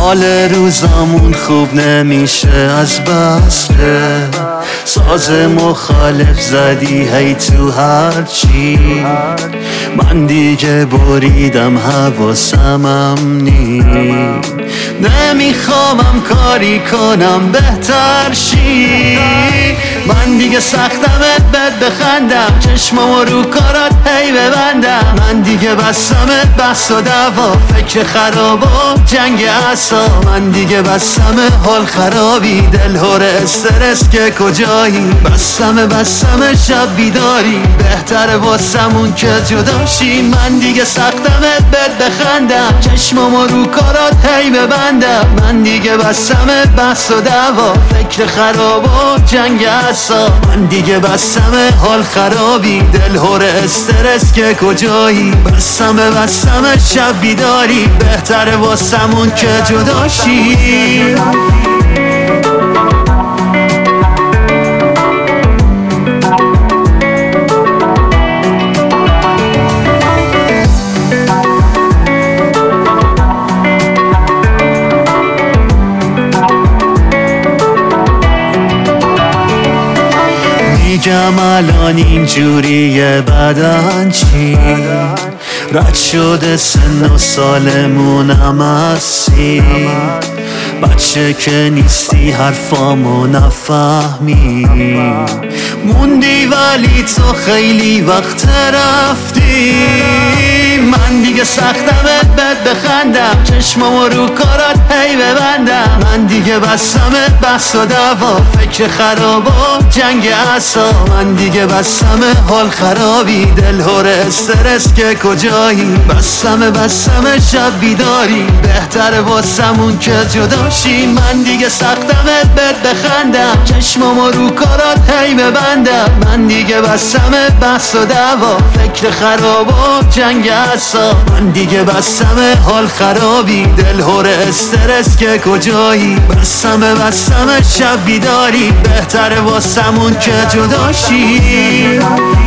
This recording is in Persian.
حال روزامون خوب نمیشه از بسه ساز مخالف زدی هی تو هرچی من دیگه بریدم حواسمم نی نمیخوامم کاری کنم بهتر شی من دیگه سختمت بد بخندم چشمامو رو کارات هی ببندم من دیگه بستمت بحث و دعوا فکر خراب و جنگ عصا من دیگه بستمه حال خرابی دل هور استرس که کجایی بستمه شب بیداری بهتره واسمون که جداشی من دیگه سختمت بد بخندم چشمامو رو کارات هی ببندم من دیگه بستمت بحث و دعوا فکر خراب و جنگ عصا من دیگه بستمه حال خرابی دل هور استرس که کجایی بستمه شب بیداری بهتره واسمون که جداشی میگم الان اینجوریه بدن چی رد شده سن و سالمونم هستی بچه که نیستی حرفامو نفهمی موندی ولی تو خیلی وقت رفتی من دیگه سختمت بد بخندم چشمامو رو کارات هی ببندم من دیگه بستمت بحث و دعوا فکر خراب و جنگ عصا من دیگه بستمه حال خرابی دل هور استرس که کجایی بستمه شب بیداری بهتره واسمون که جداشی من دیگه سختمت بد بخندم چشمامو رو کارات هی ببندم من دیگه بستمه بحث و دعوا فکر خراب و جنگ عصا من دیگه بستمه حال خرابی دل هور استرس که کجایی بستمه شب بیداری بهتره واسمون که جداشی